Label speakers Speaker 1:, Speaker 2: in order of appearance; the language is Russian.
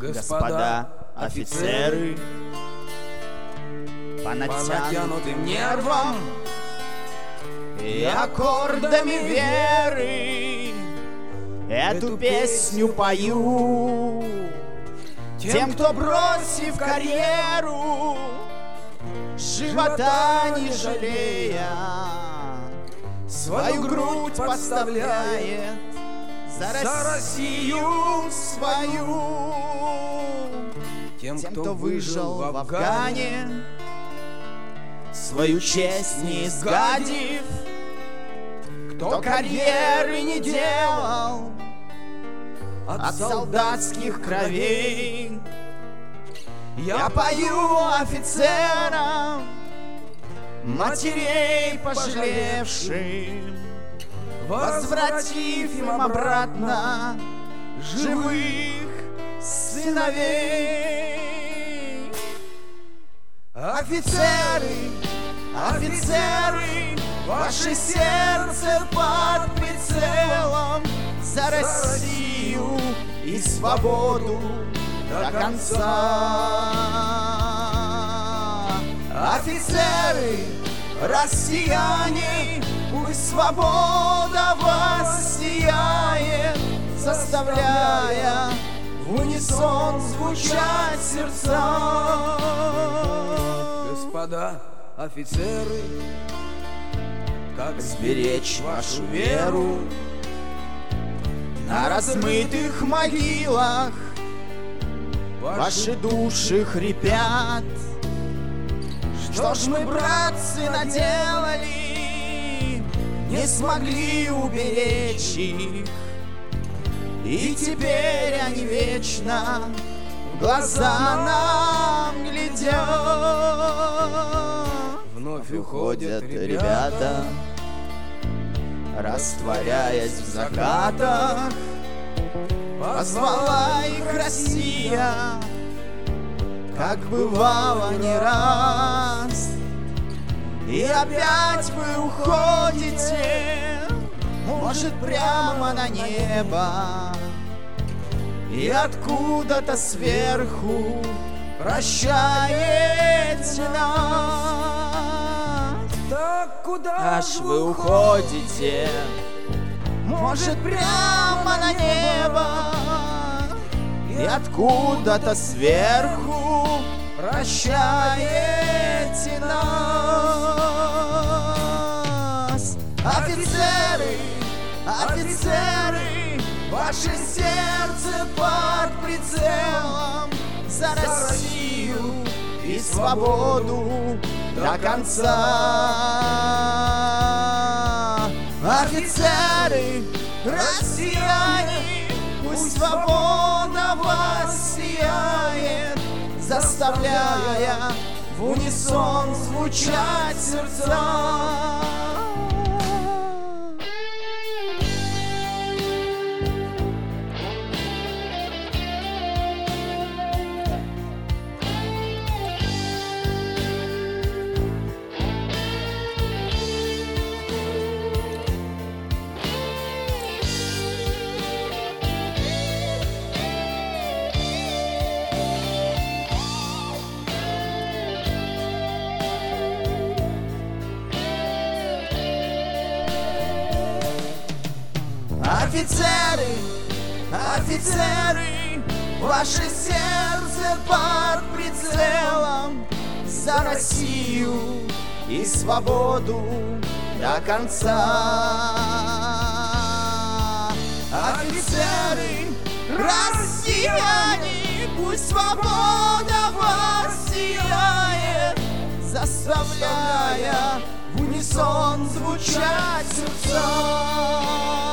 Speaker 1: Господа офицеры, по натянутым нервам и аккордами веры эту песню пою тем, кто, бросив карьеру, живота не жалея, свою грудь подставляет за Россию свою. Тем, кто выжил в Афгане, свою честь не изгадив, кто карьеры не делал от солдатских кровей, я пою офицерам, матерей пожалевшим, возвратив им обратно живых сыновей. Офицеры, офицеры, ваше сердце под прицелом за Россию и свободу до конца. Офицеры, россияне, пусть свобода вас сияет, заставляя в унисон звучать сердца. Господа офицеры, как сберечь вашу веру на размытых могилах? Ваши души хрипят. Что ж мы, братцы, наделали, не смогли уберечь их, и теперь они вечно в глаза нам глядят. Вновь уходят ребята, растворяясь в закатах. Позвала их Россия, как бывало не раз. И опять вы уходите, может, прямо на небо, и откуда-то сверху прощаете нас. Так куда ж вы уходите? Может, прямо на небо, и откуда-то сверху прощаете нас. Офицеры, офицеры, ваше сердце под прицелом за Россию и свободу до конца. Офицеры, россияне, пусть свобода вас сияет, заставляя в унисон звучать сердца. Офицеры, офицеры, ваше сердце под прицелом за Россию и свободу до конца. Офицеры, россияне, пусть свобода вас сияет, заставляя в унисон звучать сердца.